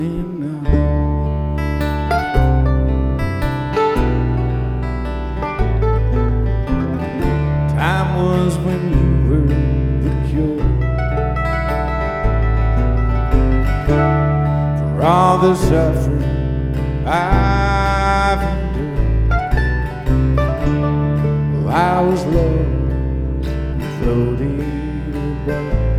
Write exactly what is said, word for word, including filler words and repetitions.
Time was when you were the cure for all the suffering I've endured. Well, I was low, floating above.